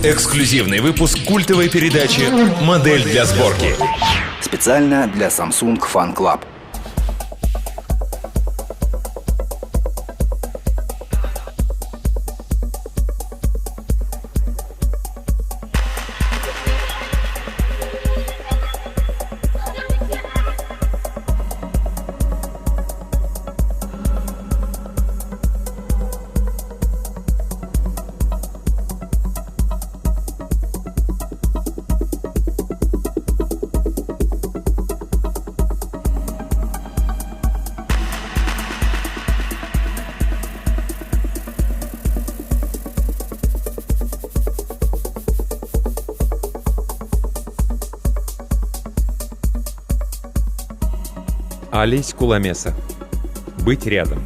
Эксклюзивный выпуск культовой передачи «Модель для сборки». Специально для Samsung Fan Club. Олесь Куламеса. Быть рядом.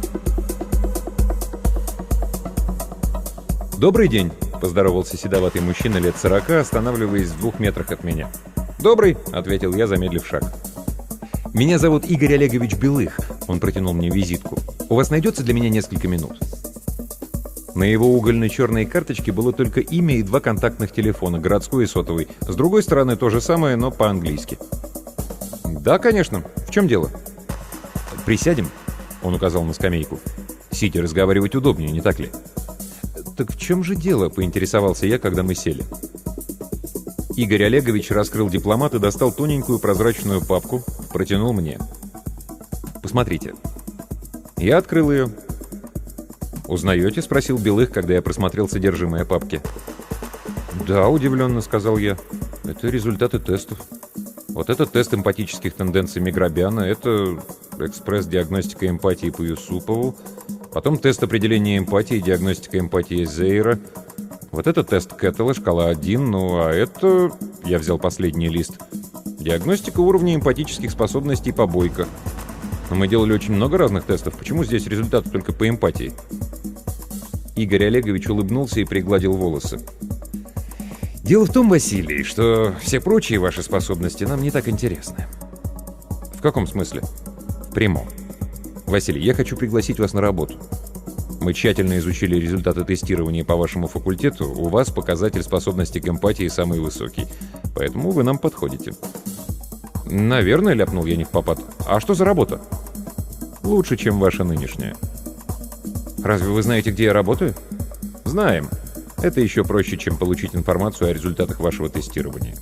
«Добрый день», — поздоровался седоватый мужчина лет 40, останавливаясь в 2 метрах от меня. «Добрый», — ответил я, замедлив шаг. «Меня зовут Игорь Олегович Белых», — он протянул мне визитку. «У вас найдется для меня несколько минут?» На его угольно-черной карточке было только имя и 2 контактных телефона, городской и сотовый. С другой стороны то же самое, но по-английски. «Да, конечно. В чем дело?» «Присядем?» — он указал на скамейку. «Сидя разговаривать удобнее, не так ли?» «Так в чем же дело?» — поинтересовался я, когда мы сели. Игорь Олегович раскрыл дипломат и достал тоненькую прозрачную папку, протянул мне. «Посмотрите». Я открыл ее. «Узнаете?» — спросил Белых, когда я просмотрел содержимое папки. «Да», — удивленно сказал я. «Это результаты тестов. Вот это тест эмпатических тенденций Миграбяна, это экспресс-диагностика эмпатии по Юсупову, потом тест определения эмпатии и диагностика эмпатии Зейра, вот это тест Кеттела, шкала 1, ну а это, я взял последний лист, диагностика уровня эмпатических способностей по Бойко. Но мы делали очень много разных тестов, почему здесь результаты только по эмпатии?» Игорь Олегович улыбнулся и пригладил волосы. «Дело в том, Василий, что все прочие ваши способности нам не так интересны». «В каком смысле?» «В прямом. Василий, я хочу пригласить вас на работу. Мы тщательно изучили результаты тестирования по вашему факультету. У вас показатель способности к эмпатии самый высокий. Поэтому вы нам подходите». «Наверное», — ляпнул я невпопад. «А что за работа?» «Лучше, чем ваша нынешняя». «Разве вы знаете, где я работаю?» «Знаем. Это еще проще, чем получить информацию о результатах вашего тестирования».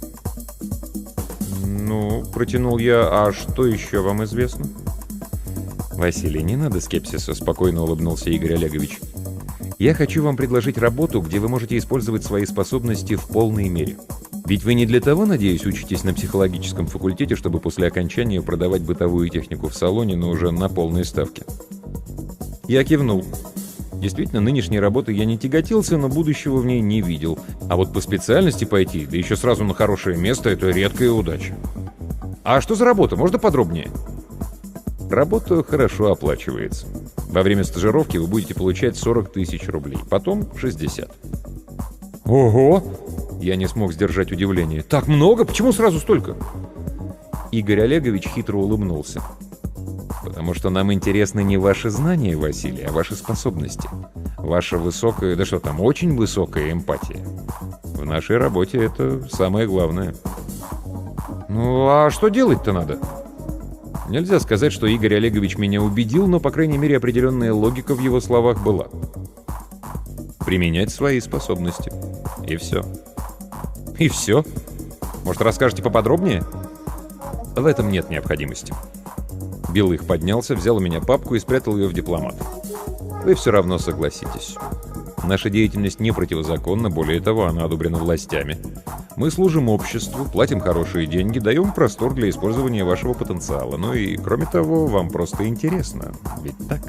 «Ну, — протянул я, — а что еще вам известно?» «Василий, не надо скепсиса», — спокойно улыбнулся Игорь Олегович. «Я хочу вам предложить работу, где вы можете использовать свои способности в полной мере. Ведь вы не для того, надеюсь, учитесь на психологическом факультете, чтобы после окончания продавать бытовую технику в салоне, но уже на полной ставке». Я кивнул. Действительно, нынешней работой я не тяготился, но будущего в ней не видел. А вот по специальности пойти, да еще сразу на хорошее место, это редкая удача. «А что за работа? Можно подробнее?» «Работа хорошо оплачивается. Во время стажировки вы будете получать 40 тысяч рублей, потом 60. «Ого!» Я не смог сдержать удивление. «Так много? Почему сразу столько?» Игорь Олегович хитро улыбнулся. «Потому что нам интересны не ваши знания, Василий, а ваши способности. Ваша высокая, да что там, очень высокая эмпатия. В нашей работе это самое главное». «Ну, а что делать-то надо?» Нельзя сказать, что Игорь Олегович меня убедил, но, по крайней мере, определенная логика в его словах была. Применять свои способности. И все. «И все? Может, расскажете поподробнее?» «В этом нет необходимости». Белых поднялся, взял у меня папку и спрятал ее в дипломат. «Вы все равно согласитесь. Наша деятельность не противозаконна, более того, она одобрена властями. Мы служим обществу, платим хорошие деньги, даем простор для использования вашего потенциала. Ну и, кроме того, вам просто интересно. Ведь так?»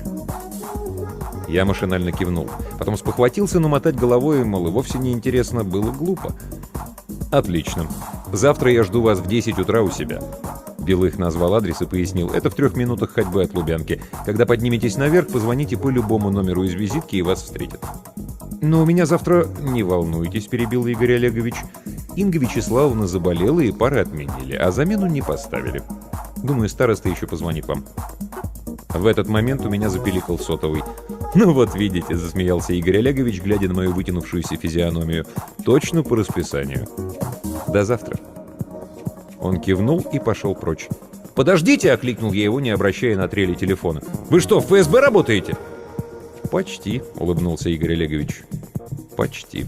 Я машинально кивнул. Потом спохватился, но мотать головой, мол, и вовсе не интересно, было глупо. «Отлично. Завтра я жду вас в 10 утра у себя». Белых назвал адрес и пояснил. «Это в 3 минутах ходьбы от Лубянки. Когда подниметесь наверх, позвоните по любому номеру из визитки, и вас встретят». «Но у меня завтра...» «Не волнуйтесь», — перебил Игорь Олегович. «Инга Вячеславовна заболела, и пары отменили, а замену не поставили. Думаю, староста еще позвонит вам». В этот момент у меня запиликал сотовый. «Ну вот видите», — засмеялся Игорь Олегович, глядя на мою вытянувшуюся физиономию. «Точно по расписанию. До завтра». Он кивнул и пошел прочь. «Подождите!» — окликнул я его, не обращая на трели телефона. «Вы что, в ФСБ работаете?» «Почти», — улыбнулся Игорь Олегович. «Почти».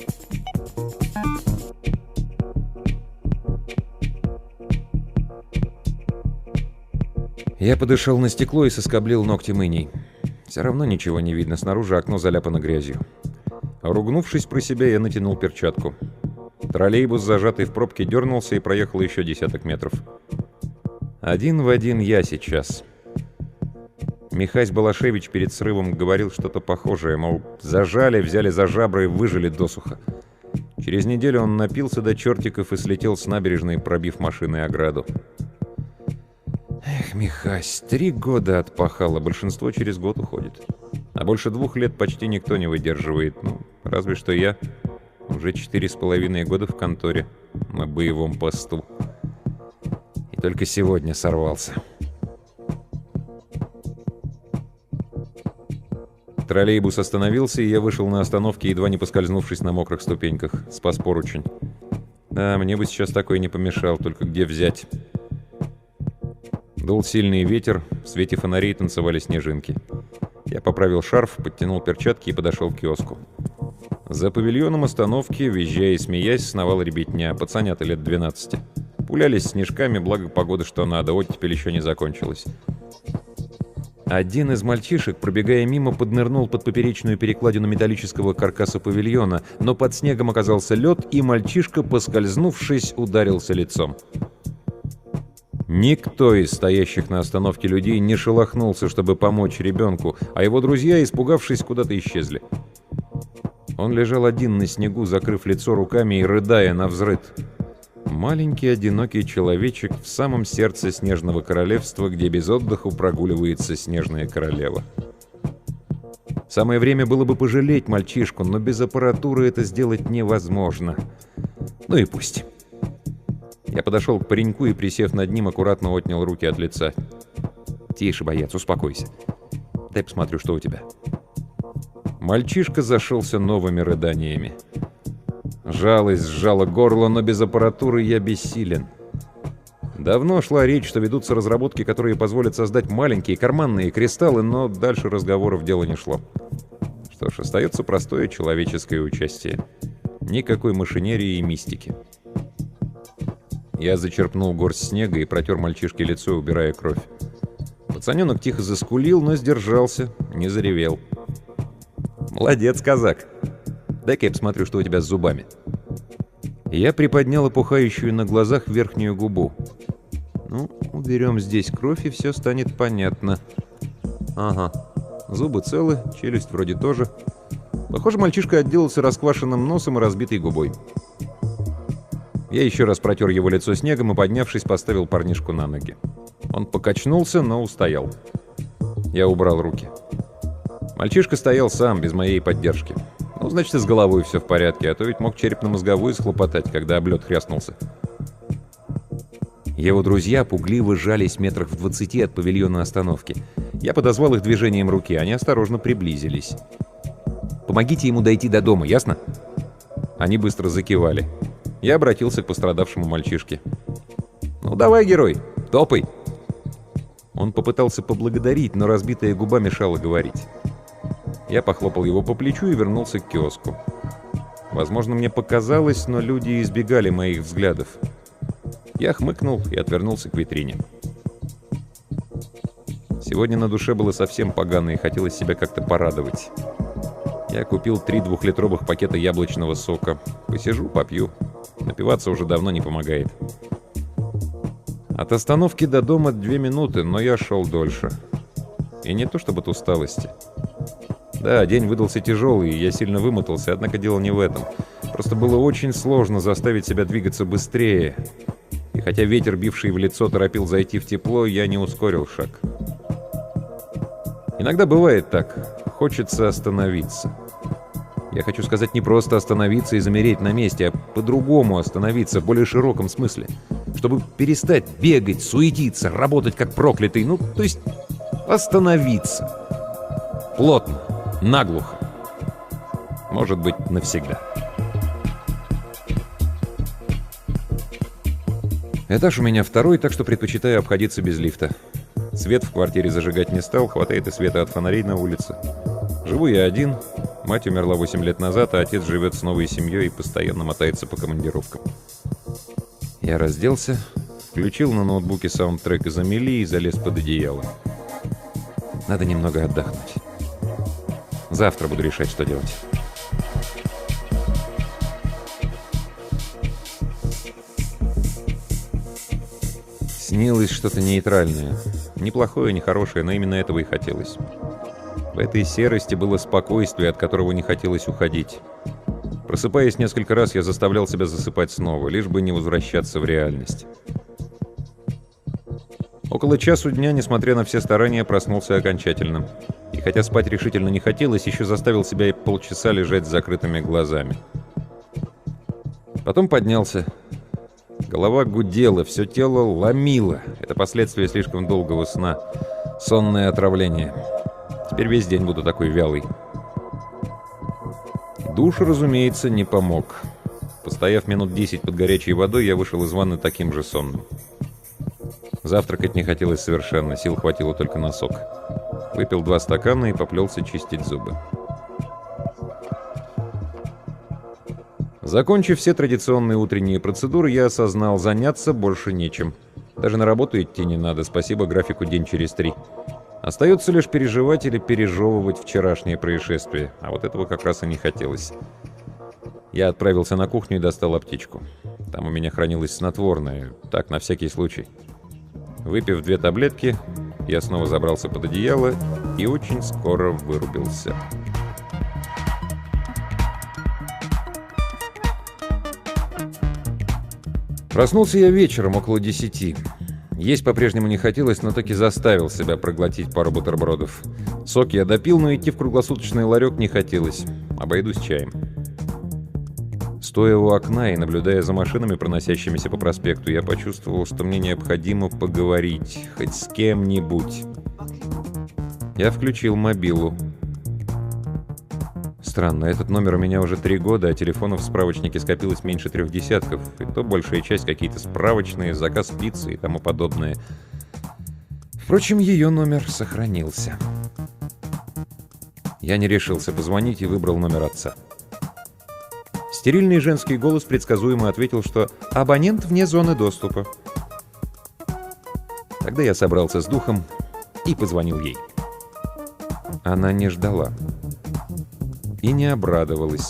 Я подышал на стекло и соскоблил ногтем иней. Все равно ничего не видно, снаружи окно заляпано грязью. Ругнувшись про себя, я натянул перчатку. Троллейбус, зажатый в пробке, дернулся и проехал еще десяток метров. Один в один я сейчас. Михась Балашевич перед срывом говорил что-то похожее, мол, зажали, взяли за жабры и выжили досуха. Через неделю он напился до чертиков и слетел с набережной, пробив машиной ограду. Эх, Михась, 3 года отпахало, большинство через год уходит. А больше 2 лет почти никто не выдерживает. Ну, разве что я. Уже 4,5 года в конторе на боевом посту. И только сегодня сорвался. Троллейбус остановился, и я вышел на остановке, едва не поскользнувшись на мокрых ступеньках. Спас поручень. Да, мне бы сейчас такой не помешал, только где взять? Дул сильный ветер, в свете фонарей танцевали снежинки. Я поправил шарф, подтянул перчатки и подошел к киоску. За павильоном остановки, визжая и смеясь, сновала ребятня, пацанята лет 12. Пулялись снежками, благо погода что надо, оттепель еще не закончилась. Один из мальчишек, пробегая мимо, поднырнул под поперечную перекладину металлического каркаса павильона, но под снегом оказался лед, и мальчишка, поскользнувшись, ударился лицом. Никто из стоящих на остановке людей не шелохнулся, чтобы помочь ребенку, а его друзья, испугавшись, куда-то исчезли. Он лежал один на снегу, закрыв лицо руками и рыдая навзрыд. Маленький одинокий человечек в самом сердце снежного королевства, где без отдыха прогуливается снежная королева. Самое время было бы пожалеть мальчишку, но без аппаратуры это сделать невозможно. Ну и пусть. Я подошел к пареньку и, присев над ним, аккуратно отнял руки от лица. «Тише, боец, успокойся. Дай посмотрю, что у тебя». Мальчишка зашелся новыми рыданиями. Жалость сжала горло, но без аппаратуры я бессилен. Давно шла речь, что ведутся разработки, которые позволят создать маленькие карманные кристаллы, но дальше разговоров дело не шло. Что ж, остается простое человеческое участие. Никакой машинерии и мистики. Я зачерпнул горсть снега и протер мальчишке лицо, убирая кровь. Пацаненок тихо заскулил, но сдержался, не заревел. «Молодец, казак! Дай-ка я посмотрю, что у тебя с зубами». Я приподнял опухающую на глазах верхнюю губу. Ну, уберем здесь кровь, и все станет понятно. Ага, зубы целы, челюсть вроде тоже. Похоже, мальчишка отделался расквашенным носом и разбитой губой. Я еще раз протер его лицо снегом и, поднявшись, поставил парнишку на ноги. Он покачнулся, но устоял. Я убрал руки. Мальчишка стоял сам, без моей поддержки. Ну, значит, и с головой все в порядке, а то ведь мог черепно-мозговую схлопотать, когда об лед хряснулся. Его друзья пугливо жались метрах в 20 от павильона остановки. Я подозвал их движением руки, они осторожно приблизились. «Помогите ему дойти до дома, ясно?» Они быстро закивали. Я обратился к пострадавшему мальчишке. «Ну давай, герой, топай!» Он попытался поблагодарить, но разбитая губа мешала говорить. Я похлопал его по плечу и вернулся к киоску. Возможно, мне показалось, но люди избегали моих взглядов. Я хмыкнул и отвернулся к витрине. Сегодня на душе было совсем погано, и хотелось себя как-то порадовать. Я купил 3 двухлитровых пакета яблочного сока. Посижу, попью. Напиваться уже давно не помогает. От остановки до дома 2 минуты, но я шел дольше. И не то чтобы от усталости. Да, день выдался тяжелый, и я сильно вымотался, однако дело не в этом. Просто было очень сложно заставить себя двигаться быстрее. И хотя ветер, бивший в лицо, торопил зайти в тепло, я не ускорил шаг. Иногда бывает так. Хочется остановиться. Я хочу сказать, не просто остановиться и замереть на месте, а по-другому остановиться, в более широком смысле. Чтобы перестать бегать, суетиться, работать как проклятый. Ну, то есть остановиться. Плотно. Наглухо. Может быть, навсегда. Этаж у меня второй, так что предпочитаю обходиться без лифта. Свет в квартире зажигать не стал, хватает и света от фонарей на улице. Живу я один, мать умерла 8 лет назад, а отец живет с новой семьей и постоянно мотается по командировкам. Я разделся, включил на ноутбуке саундтрек из «Амели» и залез под одеяло. Надо немного отдохнуть. Завтра буду решать, что делать. Снилось что-то нейтральное. Неплохое, не хорошее, но именно этого и хотелось. В этой серости было спокойствие, от которого не хотелось уходить. Просыпаясь несколько раз, я заставлял себя засыпать снова, лишь бы не возвращаться в реальность. Около часу дня, несмотря на все старания, проснулся окончательно. И хотя спать решительно не хотелось, еще заставил себя полчаса лежать с закрытыми глазами. Потом поднялся. Голова гудела, все тело ломило. Это последствия слишком долгого сна. Сонное отравление. Теперь весь день буду такой вялый. Душ, разумеется, не помог. Постояв минут 10 под горячей водой, я вышел из ванны таким же сонным. Завтракать не хотелось совершенно, сил хватило только на сок. Выпил 2 стакана и поплелся чистить зубы. Закончив все традиционные утренние процедуры, я осознал, заняться больше нечем. Даже на работу идти не надо, спасибо графику день через 3. Остается лишь переживать или пережевывать вчерашнее происшествие, а вот этого как раз и не хотелось. Я отправился на кухню и достал аптечку. Там у меня хранилось снотворное, так, на всякий случай. Выпив 2 таблетки, я снова забрался под одеяло и очень скоро вырубился. Проснулся я вечером, около 10. Есть по-прежнему не хотелось, но таки заставил себя проглотить пару бутербродов. Сок я допил, но идти в круглосуточный ларек не хотелось. Обойдусь чаем. Стоя у окна и наблюдая за машинами, проносящимися по проспекту, я почувствовал, что мне необходимо поговорить, хоть с кем-нибудь. Я включил мобилу. Странно, этот номер у меня уже 3 года, а телефонов в справочнике скопилось меньше 3 десятков, и то большая часть какие-то справочные, заказ пиццы и тому подобное. Впрочем, ее номер сохранился. Я не решился позвонить и выбрал номер отца. Стерильный женский голос предсказуемо ответил, что абонент вне зоны доступа. Тогда я собрался с духом и позвонил ей. Она не ждала. И не обрадовалась.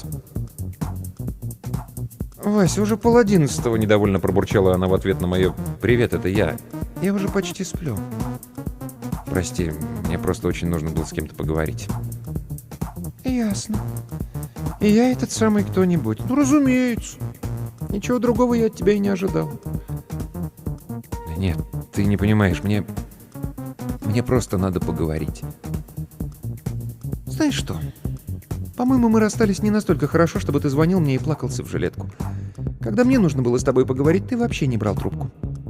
«Вася, уже 10:30, недовольно пробурчала она в ответ на мое «Привет, это я. Я уже почти сплю». «Прости, мне просто очень нужно было с кем-то поговорить». «Ясно. И я этот самый кто-нибудь». «Ну, разумеется. Ничего другого я от тебя и не ожидал». «Нет, ты не понимаешь, мне просто надо поговорить». «Знаешь что? По-моему, мы расстались не настолько хорошо, чтобы ты звонил мне и плакался в жилетку. Когда мне нужно было с тобой поговорить, ты вообще не брал трубку».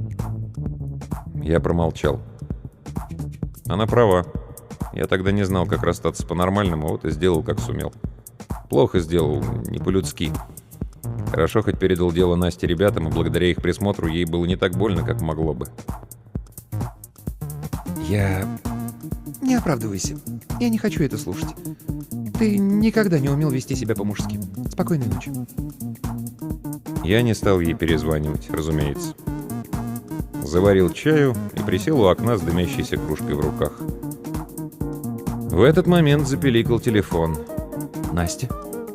Я промолчал. Она права. Я тогда не знал, как расстаться по-нормальному, вот и сделал, как сумел. Плохо сделал, не по-людски. Хорошо, хоть передал дело Насте ребятам, и благодаря их присмотру ей было не так больно, как могло бы. Не оправдывайся. Я не хочу это слушать. Ты никогда не умел вести себя по-мужски. Спокойной ночи. Я не стал ей перезванивать, разумеется. Заварил чаю и присел у окна с дымящейся кружкой в руках. В этот момент запиликал телефон. Настя.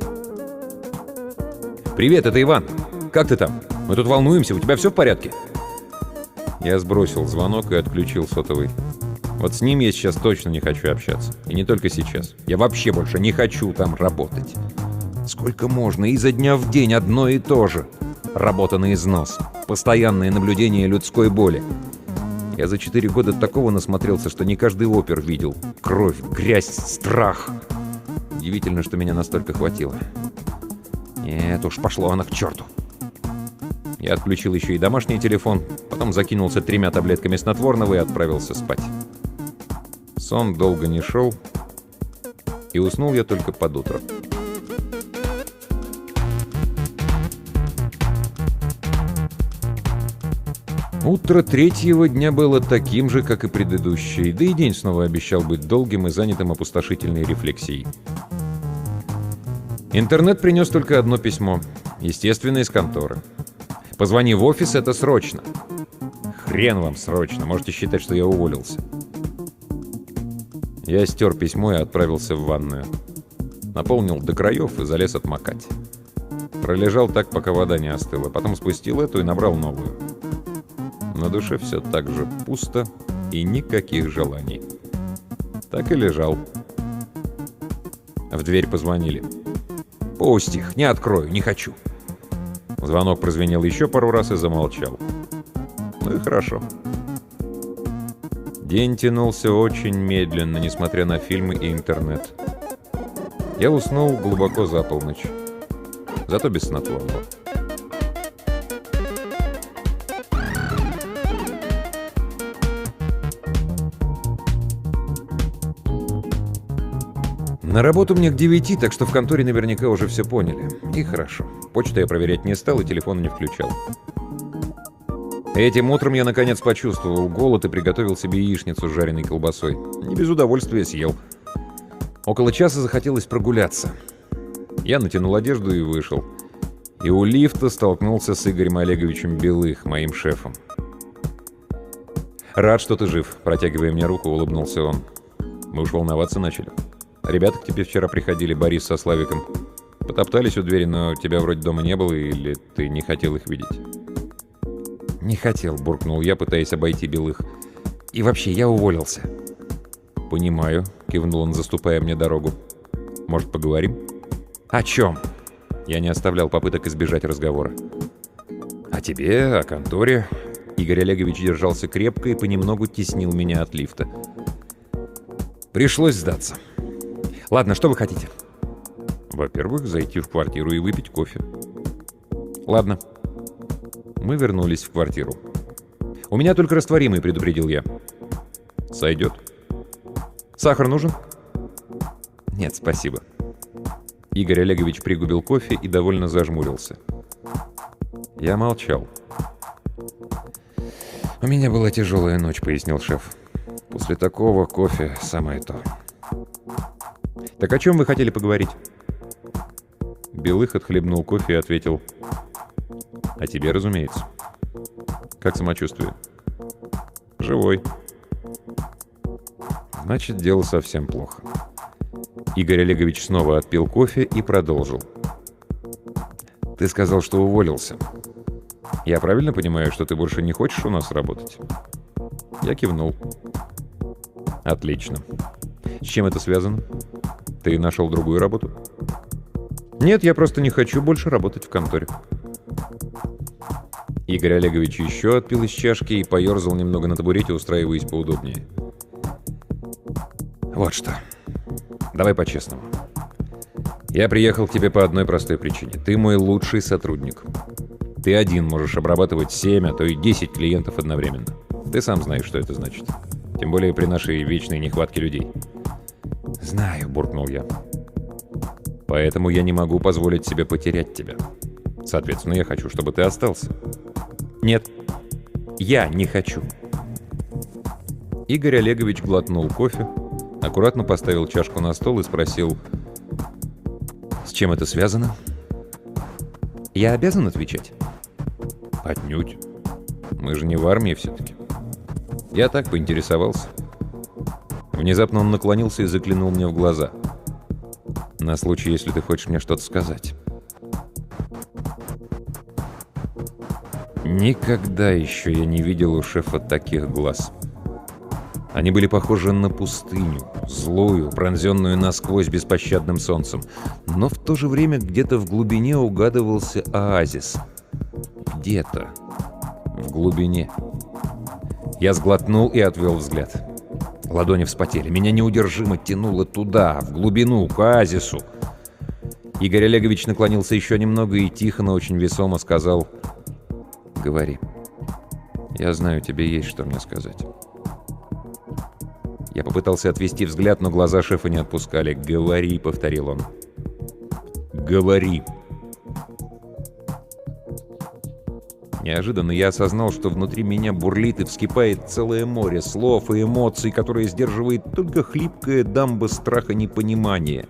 «Привет, это Иван. Как ты там? Мы тут волнуемся, у тебя все в порядке?» Я сбросил звонок и отключил сотовый. Вот с ним я сейчас точно не хочу общаться. И не только сейчас. Я вообще больше не хочу там работать. Сколько можно? Изо дня в день одно и то же. Работа на износ. Постоянное наблюдение людской боли. Я за 4 года такого насмотрелся, что не каждый опер видел. Кровь, грязь, страх. Удивительно, что меня настолько хватило. Нет уж, пошло оно к черту. Я отключил еще и домашний телефон, потом закинулся 3 таблетками снотворного и отправился спать. Сон долго не шел. И уснул я только под утро. Утро третьего дня было таким же, как и предыдущий, да и день снова обещал быть долгим и занятым опустошительной рефлексией. Интернет принес только одно письмо, естественно, из конторы. «Позвони в офис, это срочно». Хрен вам срочно, можете считать, что я уволился. Я стер письмо и отправился в ванную. Наполнил до краев и залез отмокать. Пролежал так, пока вода не остыла, потом спустил эту и набрал новую. На душе все так же пусто и никаких желаний. Так и лежал. В дверь позвонили. «Пусть их, не открою, не хочу». Звонок прозвенел еще пару раз и замолчал. Ну и хорошо. День тянулся очень медленно, несмотря на фильмы и интернет. Я уснул глубоко за полночь. Зато без снотворного. На работу мне к 9, так что в конторе наверняка уже все поняли. И хорошо. Почту я проверять не стал и телефон не включал. Этим утром я наконец почувствовал голод и приготовил себе яичницу с жареной колбасой. Не без удовольствия съел. Около часа захотелось прогуляться. Я натянул одежду и вышел. И у лифта столкнулся с Игорем Олеговичем Белых, моим шефом. «Рад, что ты жив», — протягивая мне руку, улыбнулся он. «Мы уж волноваться начали. Ребята к тебе вчера приходили, Борис со Славиком. Потоптались у двери, но тебя вроде дома не было, или ты не хотел их видеть?» «Не хотел», — буркнул я, пытаясь обойти Белых. «И вообще, я уволился». «Понимаю», — кивнул он, заступая мне дорогу. «Может, поговорим?» «О чем?» Я не оставлял попыток избежать разговора. «О тебе, о конторе». Игорь Олегович держался крепко и понемногу теснил меня от лифта. Пришлось сдаться. «Ладно, что вы хотите?» «Во-первых, зайти в квартиру и выпить кофе». «Ладно». Мы вернулись в квартиру. «У меня только растворимый», — предупредил я. «Сойдет». «Сахар нужен?» «Нет, спасибо». Игорь Олегович пригубил кофе и довольно зажмурился. Я молчал. «У меня была тяжелая ночь», — пояснил шеф. «После такого кофе самое то». «Так о чем вы хотели поговорить?» Белых отхлебнул кофе и ответил: «О тебе, разумеется». «Как самочувствие?» «Живой». «Значит, дело совсем плохо». Игорь Олегович снова отпил кофе и продолжил. «Ты сказал, что уволился. Я правильно понимаю, что ты больше не хочешь у нас работать?» Я кивнул. «Отлично. С чем это связано? Ты нашел другую работу?» «Нет, я просто не хочу больше работать в конторе». Игорь Олегович еще отпил из чашки и поерзал немного на табурете, устраиваясь поудобнее. «Вот что. Давай по-честному. Я приехал к тебе по одной простой причине. Ты мой лучший сотрудник. Ты один можешь обрабатывать 7, а то и 10 клиентов одновременно. Ты сам знаешь, что это значит. Тем более при нашей вечной нехватке людей». «Знаю», — буркнул я. «Поэтому я не могу позволить себе потерять тебя. Соответственно, я хочу, чтобы ты остался». «Нет, я не хочу». Игорь Олегович глотнул кофе, аккуратно поставил чашку на стол и спросил: «С чем это связано?» «Я обязан отвечать?» «Отнюдь. Мы же не в армии все-таки». Я так поинтересовался. Внезапно он наклонился и заглянул мне в глаза. «На случай, если ты хочешь мне что-то сказать». Никогда еще я не видел у шефа таких глаз. Они были похожи на пустыню, злую, пронзенную насквозь беспощадным солнцем. Но в то же время где-то в глубине угадывался оазис. Где-то в глубине. Я сглотнул и отвел взгляд. Ладони вспотели. Меня неудержимо тянуло туда, в глубину, к оазису. Игорь Олегович наклонился еще немного и тихо, но очень весомо сказал: «Говори. Я знаю, тебе есть что мне сказать». Я попытался отвести взгляд, но глаза шефа не отпускали. «Говори», — повторил он. «Говори». Неожиданно я осознал, что внутри меня бурлит и вскипает целое море слов и эмоций, которые сдерживает только хлипкая дамба страха непонимания.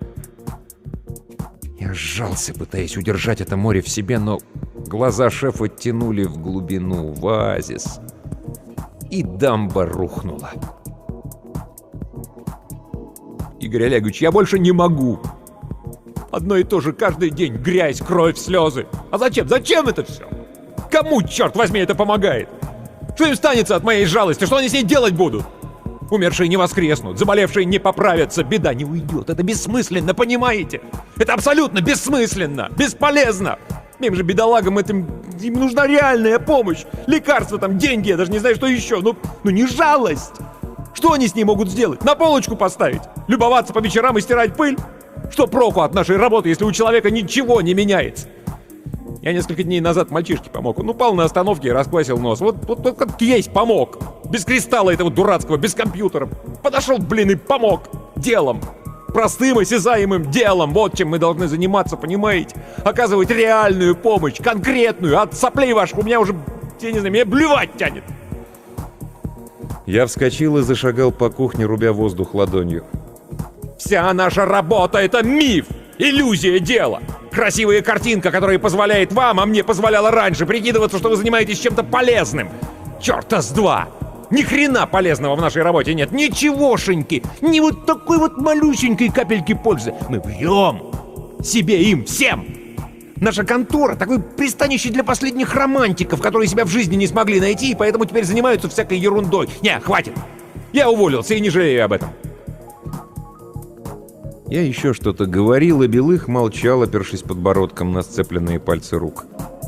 Я сжался, пытаясь удержать это море в себе, но глаза шефа тянули в глубину, в оазис. И дамба рухнула. «Игорь Олегович, я больше не могу! Одно и то же каждый день. Грязь, кровь, слезы. А зачем? Зачем это все? Кому, черт возьми, это помогает? Что им станется от моей жалости? Что они с ней делать будут? Умершие не воскреснут, заболевшие не поправятся, беда не уйдет. Это бессмысленно, понимаете? Это абсолютно бессмысленно, бесполезно. Им же, бедолагам, им нужна реальная помощь. Лекарства, там, деньги, я даже не знаю, что еще. Ну не жалость. Что они с ней могут сделать? На полочку поставить? Любоваться по вечерам и стирать пыль? Что проку от нашей работы, если у человека ничего не меняется? Я несколько дней назад мальчишке помог. Он упал на остановке и расквасил нос. Вот как есть помог. Без кристалла этого дурацкого, без компьютера. Подошел, и помог. Делом. Простым, осязаемым делом. Вот чем мы должны заниматься, понимаете? Оказывать реальную помощь, конкретную. От соплей ваших у меня уже, я не знаю, меня блевать тянет. Я вскочил и зашагал по кухне, рубя воздух ладонью. Вся наша работа — это миф, иллюзия дела. Красивая картинка, которая позволяет вам, а мне позволяла раньше, прикидываться, что вы занимаетесь чем-то полезным. Чёрта с два! Ни хрена полезного в нашей работе нет, ничегошеньки, ни вот такой вот малюсенькой капельки пользы. Мы врем себе, им, всем. Наша контора — такое пристанище для последних романтиков, которые себя в жизни не смогли найти, и поэтому теперь занимаются всякой ерундой. Не, хватит. Я уволился и не жалею об этом. Я еще что-то говорил, и Белых молчал, опершись подбородком на сцепленные пальцы рук.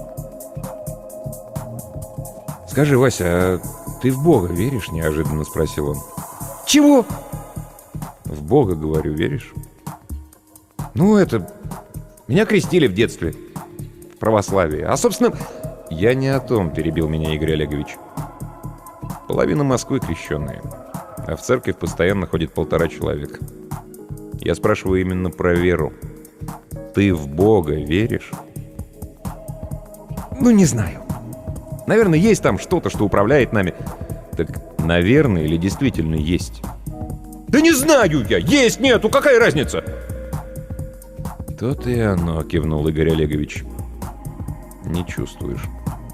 «Скажи, Вася, а ты в Бога веришь?» — неожиданно спросил он. «Чего?» «В Бога, говорю, веришь?» «Ну, это... Меня крестили в детстве. В православии. А, собственно...» «Я не о том», — перебил меня Игорь Олегович. «Половина Москвы крещенные, а в церковь постоянно ходит 1,5 человека. Я спрашиваю именно про веру. Ты в Бога веришь?» «Ну, не знаю. Наверное, есть там что-то, что управляет нами». «Так, наверное, или действительно есть?» «Да не знаю я! Есть, нету, какая разница?» «То-то и оно», — кивнул Игорь Олегович. «Не чувствуешь».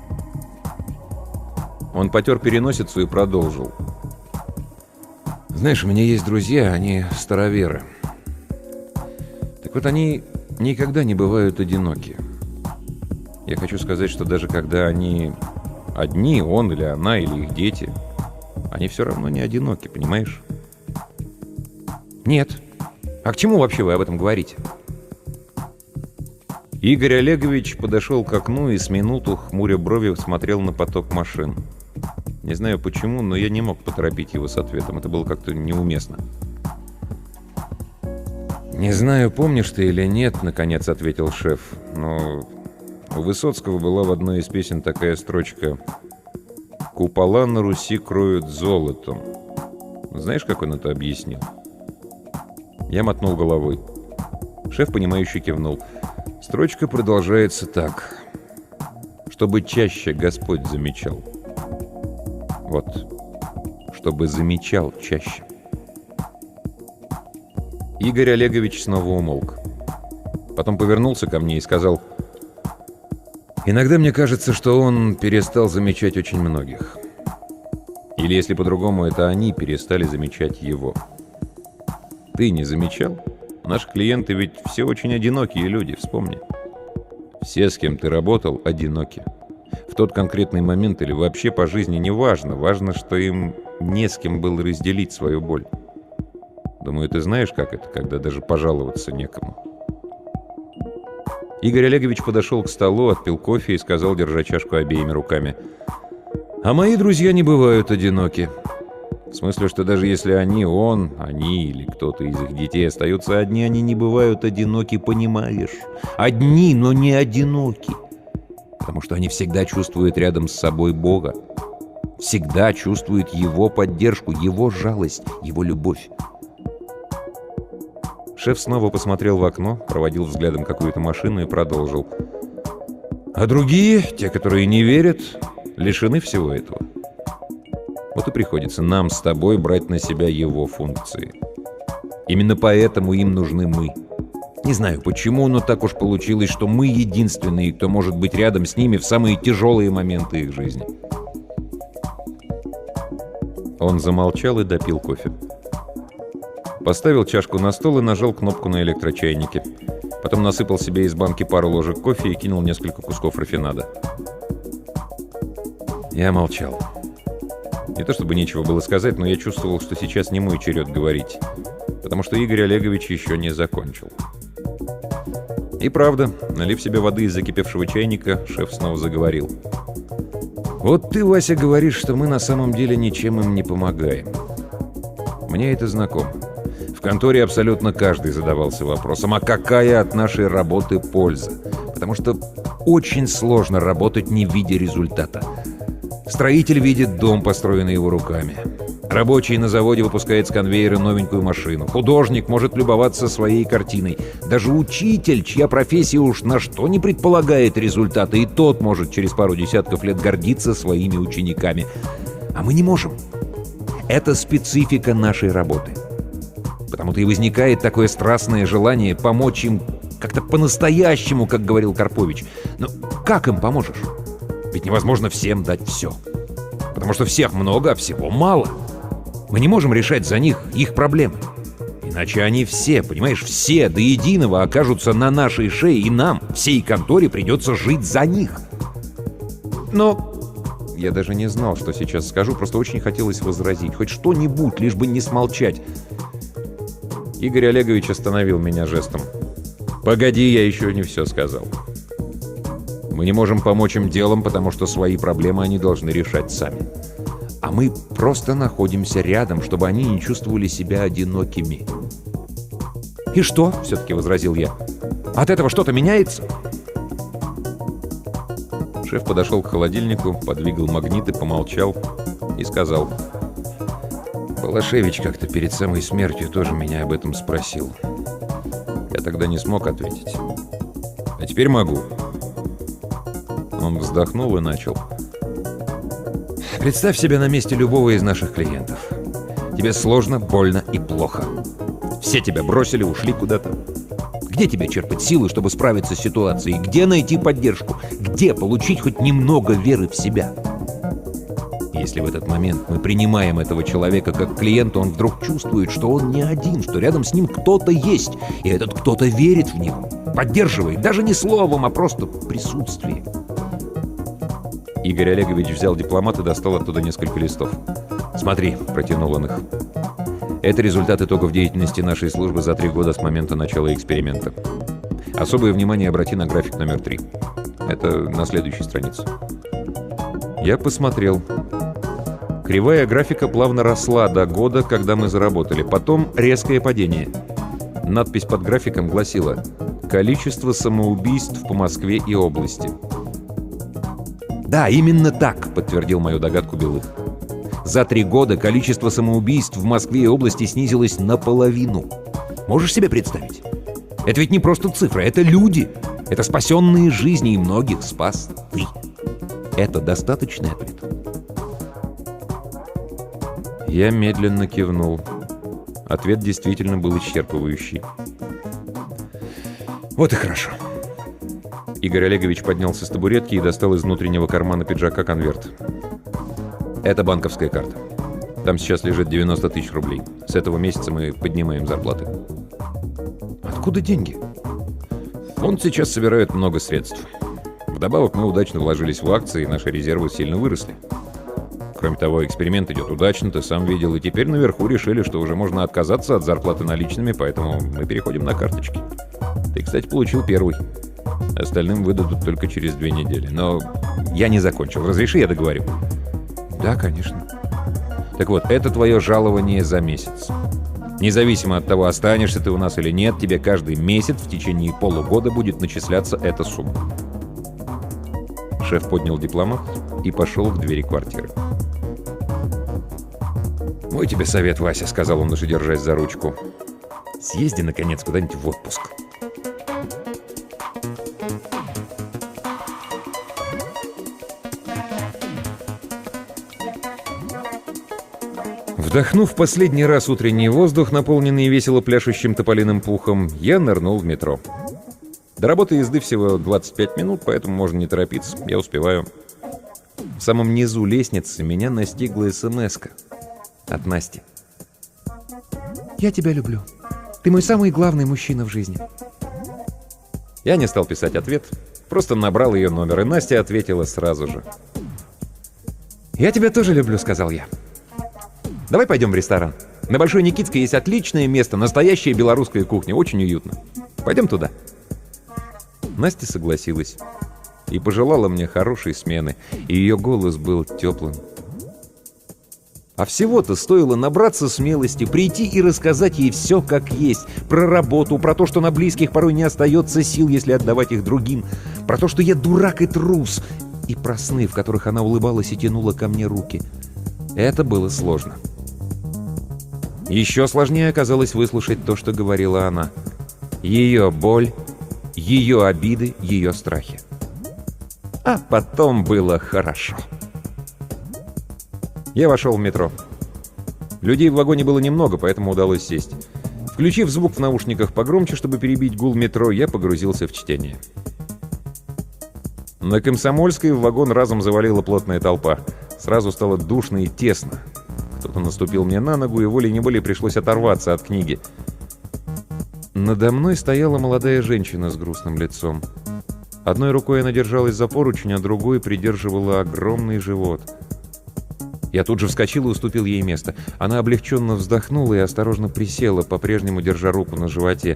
Он потер переносицу и продолжил. «Знаешь, у меня есть друзья, они староверы. Так вот, они никогда не бывают одиноки. Я хочу сказать, что даже когда они одни, он или она, или их дети, они все равно не одиноки, понимаешь?» «Нет. А к чему вообще вы об этом говорите?» Игорь Олегович подошел к окну и с минуту, хмуря брови, смотрел на поток машин. Не знаю почему, но я не мог поторопить его с ответом. Это было как-то неуместно. «Не знаю, помнишь ты или нет», — наконец ответил шеф, но у Высоцкого была в одной из песен такая строчка: «Купола на Руси кроют золотом». Знаешь, как он это объяснил? Я мотнул головой. Шеф, понимающе кивнул. Строчка продолжается так: «Чтобы чаще Господь замечал». Вот. Чтобы замечал чаще. Игорь Олегович снова умолк. Потом повернулся ко мне и сказал: «Иногда мне кажется, что он перестал замечать очень многих. Или, если по-другому, это они перестали замечать его. Ты не замечал? Наши клиенты ведь все очень одинокие люди, вспомни. Все, с кем ты работал, одиноки. В тот конкретный момент или вообще по жизни не важно. Важно, что им не с кем было разделить свою боль. Думаю, ты знаешь, как это, когда даже пожаловаться некому». Игорь Олегович подошел к столу, отпил кофе и сказал, держа чашку обеими руками: «А мои друзья не бывают одиноки. В смысле, что даже если они или кто-то из их детей остаются одни, они не бывают одиноки, понимаешь? Одни, но не одиноки. Потому что они всегда чувствуют рядом с собой Бога. всегда чувствует его поддержку, его жалость, его любовь. Шеф снова посмотрел в окно, проводил взглядом какую-то машину и продолжил. А другие, те, которые не верят, лишены всего этого. Вот и приходится нам с тобой брать на себя его функции. Именно поэтому им нужны мы. Не знаю почему, но так уж получилось, что мы единственные, кто может быть рядом с ними в самые тяжелые моменты их жизни. Он замолчал и допил кофе. Поставил чашку на стол и нажал кнопку на электрочайнике. Потом насыпал себе из банки пару ложек кофе и кинул несколько кусков рафинада. Я молчал. Не то чтобы нечего было сказать, но я чувствовал, что сейчас не мой черед говорить, потому что Игорь Олегович еще не закончил. И правда, налив себе воды из закипевшего чайника, шеф снова заговорил. «Вот ты, Вася, говоришь, что мы на самом деле ничем им не помогаем. Мне это знакомо. В конторе абсолютно каждый задавался вопросом, а какая от нашей работы польза? Потому что очень сложно работать, не видя результата. Строитель видит дом, построенный его руками. Рабочий на заводе выпускает с конвейера новенькую машину. Художник может любоваться своей картиной. Даже учитель, чья профессия уж на что не предполагает результата, и тот может через пару десятков лет гордиться своими учениками. А мы не можем. Это специфика нашей работы. Потому-то и возникает такое страстное желание помочь им как-то по-настоящему, как говорил Карпович. Но как им поможешь? Ведь невозможно всем дать все. Потому что всех много, а всего мало. Мы не можем решать за них их проблемы. Иначе они все, понимаешь, все до единого окажутся на нашей шее, и нам, всей конторе, придется жить за них. Но я даже не знал, что сейчас скажу, просто очень хотелось возразить. Хоть что-нибудь, лишь бы не смолчать. Игорь Олегович остановил меня жестом. «Погоди, я еще не все сказал. Мы не можем помочь им делом, потому что свои проблемы они должны решать сами. А мы просто находимся рядом, чтобы они не чувствовали себя одинокими». «И что?» — все-таки возразил я. «От этого что-то меняется?» Шеф подошел к холодильнику, подвигал магниты, помолчал и сказал: «Балашевич как-то перед самой смертью тоже меня об этом спросил. Я тогда не смог ответить. А теперь могу». Он вздохнул и начал. «Представь себя на месте любого из наших клиентов. Тебе сложно, больно и плохо. Все тебя бросили, ушли куда-то. Где тебе черпать силы, чтобы справиться с ситуацией? Где найти поддержку? Где получить хоть немного веры в себя? Если в этот момент мы принимаем этого человека как клиента, он вдруг чувствует, что он не один, что рядом с ним кто-то есть, и этот кто-то верит в него, поддерживает, даже не словом, а просто присутствием». Игорь Олегович взял дипломат и достал оттуда несколько листов. «Смотри», — протянул он их. «Это результат итогов деятельности нашей службы за 3 года с момента начала эксперимента. Особое внимание обрати на график номер 3. Это на следующей странице». Я посмотрел. Кривая графика плавно росла до года, когда мы заработали. Потом резкое падение. Надпись под графиком гласила: «Количество самоубийств по Москве и области». «Да, именно так», — подтвердил мою догадку Белых. «За 3 года количество самоубийств в Москве и области снизилось наполовину. Можешь себе представить? Это ведь не просто цифра, это люди. Это спасенные жизни, и многих спас ты. Это достаточный ответ?» Я медленно кивнул. Ответ действительно был исчерпывающий. «Вот и хорошо». Игорь Олегович поднялся с табуретки и достал из внутреннего кармана пиджака конверт. «Это банковская карта. Там сейчас лежит 90 тысяч рублей. С этого месяца мы поднимаем зарплаты». «Откуда деньги?» «Фонд сейчас собирает много средств. Вдобавок мы удачно вложились в акции, и наши резервы сильно выросли. Кроме того, эксперимент идет удачно, ты сам видел, и теперь наверху решили, что уже можно отказаться от зарплаты наличными, поэтому мы переходим на карточки. Ты, кстати, получил первый. Остальным выдадут только через 2 недели. Но я не закончил. Разреши, я договорю?» «Да, конечно». «Так вот, это твое жалование за месяц. Независимо от того, останешься ты у нас или нет, тебе каждый месяц в течение полугода будет начисляться эта сумма». Шеф поднял дипломат и пошел к двери квартиры. «Мой тебе совет, Вася», — сказал он, уже держась за ручку. «Съезди, наконец, куда-нибудь в отпуск». Вдохнув последний раз утренний воздух, наполненный весело пляшущим тополиным пухом, я нырнул в метро. До работы езды всего 25 минут, поэтому можно не торопиться, я успеваю. В самом низу лестницы меня настигла смс-ка от Насти. «Я тебя люблю. Ты мой самый главный мужчина в жизни». Я не стал писать ответ, просто набрал ее номер, и Настя ответила сразу же. «Я тебя тоже люблю», — сказал я. «Давай пойдем в ресторан. На Большой Никитской есть отличное место, настоящая белорусская кухня, очень уютно. Пойдем туда». Настя согласилась и пожелала мне хорошей смены, и ее голос был теплым. А всего-то стоило набраться смелости, прийти и рассказать ей все как есть. Про работу, про то, что на близких порой не остается сил, если отдавать их другим. Про то, что я дурак и трус. И про сны, в которых она улыбалась и тянула ко мне руки. Это было сложно. Еще сложнее оказалось выслушать то, что говорила она. Ее боль, ее обиды, ее страхи. А потом было хорошо. Я вошел в метро. Людей в вагоне было немного, поэтому удалось сесть. Включив звук в наушниках погромче, чтобы перебить гул метро, я погрузился в чтение. На Комсомольской в вагон разом завалила плотная толпа. Сразу стало душно и тесно. Кто-то наступил мне на ногу, и волей-неволей пришлось оторваться от книги. Надо мной стояла молодая женщина с грустным лицом. Одной рукой она держалась за поручень, а другой придерживала огромный живот. Я тут же вскочил и уступил ей место. Она облегченно вздохнула и осторожно присела, по-прежнему держа руку на животе.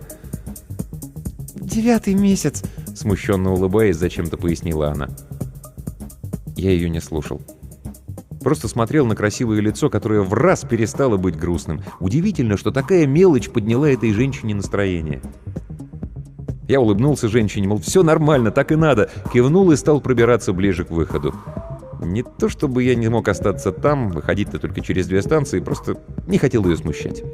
«9-й месяц», — смущенно улыбаясь, зачем-то пояснила она. Я ее не слушал. Просто смотрел на красивое лицо, которое в раз перестало быть грустным. Удивительно, что такая мелочь подняла этой женщине настроение. Я улыбнулся женщине, мол, все нормально, так и надо. Кивнул и стал пробираться ближе к выходу. Не то чтобы я не мог остаться там, выходить-то только через 2 станции, просто не хотел ее смущать.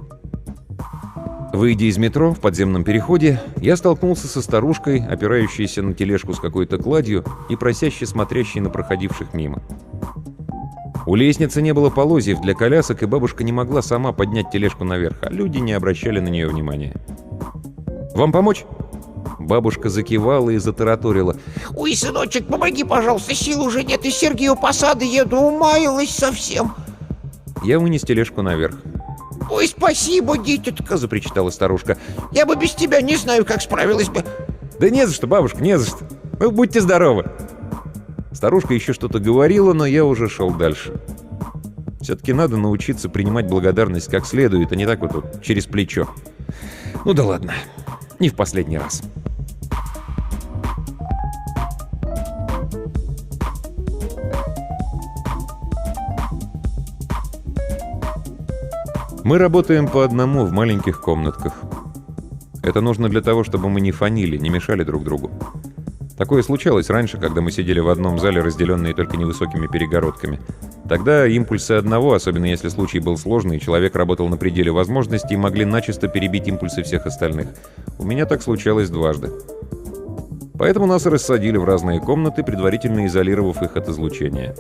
Выйдя из метро в подземном переходе, я столкнулся со старушкой, опирающейся на тележку с какой-то кладью и просяще смотрящей на проходивших мимо. У лестницы не было полозьев для колясок, и бабушка не могла сама поднять тележку наверх, а люди не обращали на нее внимания. «Вам помочь?» Бабушка закивала и затараторила. «Ой, сыночек, помоги, пожалуйста, сил уже нет, из Сергиева Посада еду, умаялась совсем». Я вынес тележку наверх. «Ой, спасибо, дитятка», — запричитала старушка. «Я бы без тебя не знаю, как справилась бы». «Да не за что, бабушка, не за что. Вы будьте здоровы». Старушка еще что-то говорила, но я уже шел дальше. Все-таки надо научиться принимать благодарность как следует, а не так вот через плечо. Ну да ладно, не в последний раз. Мы работаем по одному в маленьких комнатках. Это нужно для того, чтобы мы не фонили, не мешали друг другу. Такое случалось раньше, когда мы сидели в одном зале, разделенные только невысокими перегородками. Тогда импульсы одного, особенно если случай был сложный, и человек работал на пределе возможностей, могли начисто перебить импульсы всех остальных. У меня так случалось дважды. Поэтому нас рассадили в разные комнаты, предварительно изолировав их от излучения.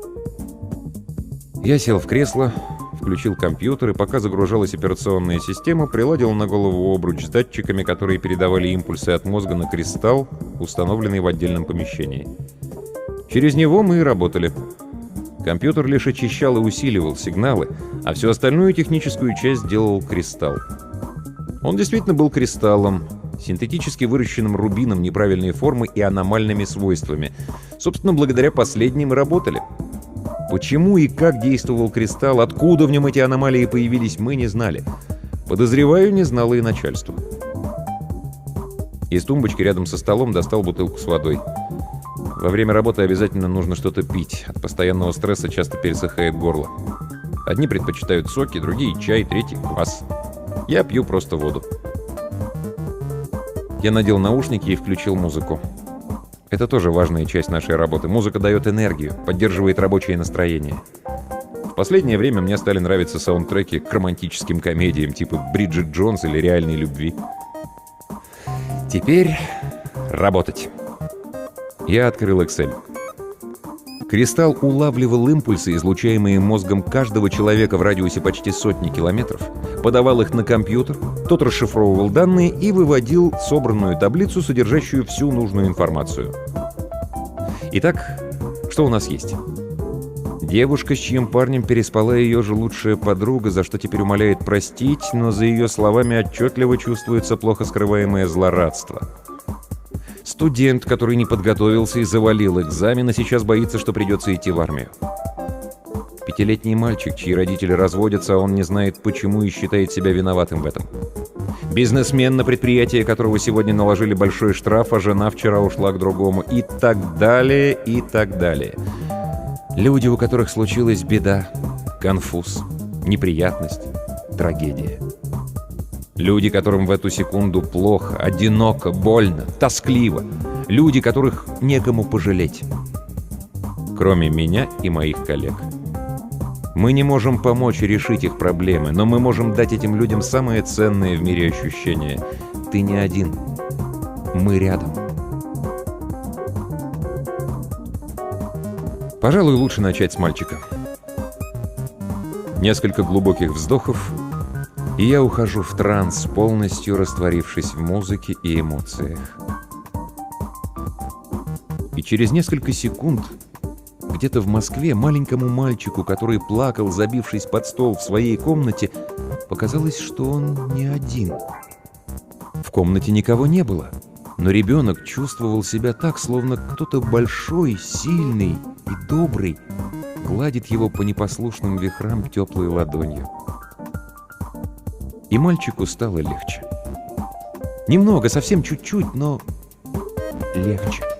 Я сел в кресло, включил компьютер, и пока загружалась операционная система, приладил на голову обруч с датчиками, которые передавали импульсы от мозга на кристалл, установленный в отдельном помещении. Через него мы и работали. Компьютер лишь очищал и усиливал сигналы, а всю остальную техническую часть делал кристалл. Он действительно был кристаллом, синтетически выращенным рубином неправильной формы и аномальными свойствами. Собственно, благодаря последним и работали. Почему и как действовал кристалл, откуда в нем эти аномалии появились, мы не знали. Подозреваю, не знало и начальство. Из тумбочки рядом со столом достал бутылку с водой. Во время работы обязательно нужно что-то пить. От постоянного стресса часто пересыхает горло. Одни предпочитают соки, другие чай, третьи квас. Я пью просто воду. Я надел наушники и включил музыку. Это тоже важная часть нашей работы. Музыка дает энергию, поддерживает рабочее настроение. В последнее время мне стали нравиться саундтреки к романтическим комедиям типа «Бриджит Джонс» или «Реальной любви». Теперь работать. Я открыл Excel. Кристалл улавливал импульсы, излучаемые мозгом каждого человека в радиусе почти сотни километров, подавал их на компьютер, тот расшифровывал данные и выводил собранную таблицу, содержащую всю нужную информацию. Итак, что у нас есть? Девушка, с чьим парнем переспала ее же лучшая подруга, за что теперь умоляет простить, но за ее словами отчетливо чувствуется плохо скрываемое злорадство. Студент, который не подготовился и завалил экзамен, а сейчас боится, что придется идти в армию. 5-летний мальчик, чьи родители разводятся, а он не знает почему и считает себя виноватым в этом. Бизнесмен, на предприятие которого сегодня наложили большой штраф, а жена вчера ушла к другому. И так далее, и так далее. Люди, у которых случилась беда, конфуз, неприятность, трагедия. Люди, которым в эту секунду плохо, одиноко, больно, тоскливо. Люди, которых некому пожалеть. Кроме меня и моих коллег. Мы не можем помочь решить их проблемы, но мы можем дать этим людям самое ценное в мире ощущение. Ты не один. Мы рядом. Пожалуй, лучше начать с мальчика. Несколько глубоких вздохов, и я ухожу в транс, полностью растворившись в музыке и эмоциях. И через несколько секунд где-то в Москве маленькому мальчику, который плакал, забившись под стол в своей комнате, показалось, что он не один. В комнате никого не было, но ребенок чувствовал себя так, словно кто-то большой, сильный и добрый гладит его по непослушным вихрам теплой ладонью. И мальчику стало легче. Немного, совсем чуть-чуть, но легче.